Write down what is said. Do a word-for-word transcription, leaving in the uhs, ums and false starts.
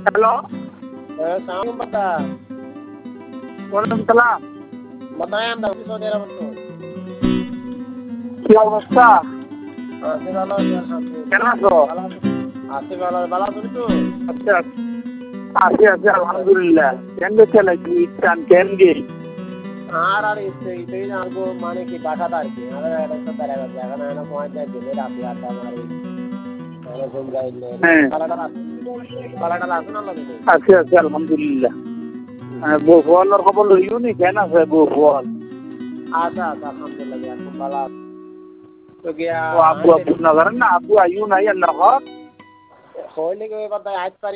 hello সালাম বাতা ওয়ালাইকুম সালাম बताएं हम दक्षिण सऊदी अरब तो কি অবস্থা आसिफ वाला अल्हम्दुलिल्लाह কেমন আছো आसिफ वाला वाला सुनी तो আচ্ছা আছি আছি আলহামদুলিল্লাহ কেন গেছে নাকি চান কেন গে আর আর ইতে ইতে জানবো মানে কি বাটা তার কি আর এটা তো তারা জায়গা না না পয়েন্ট যায় দিলে রাতে আটা মারি মানে ঘুম যাইলে পালাটা পালাটা লাগছে না লাগে আছি আছি আলহামদুলিল্লাহ বউ ফোয়ানোর খবর লইও নি কেন আছে বউ ফোয়াল আচ্ছা আচ্ছা আলহামদুলিল্লাহ এখন ভালো তো গিয়া ও আব্বু আব্বু না করেন না আব্বু আইও নাই আল্লাহ হইলে কি বাতা আজ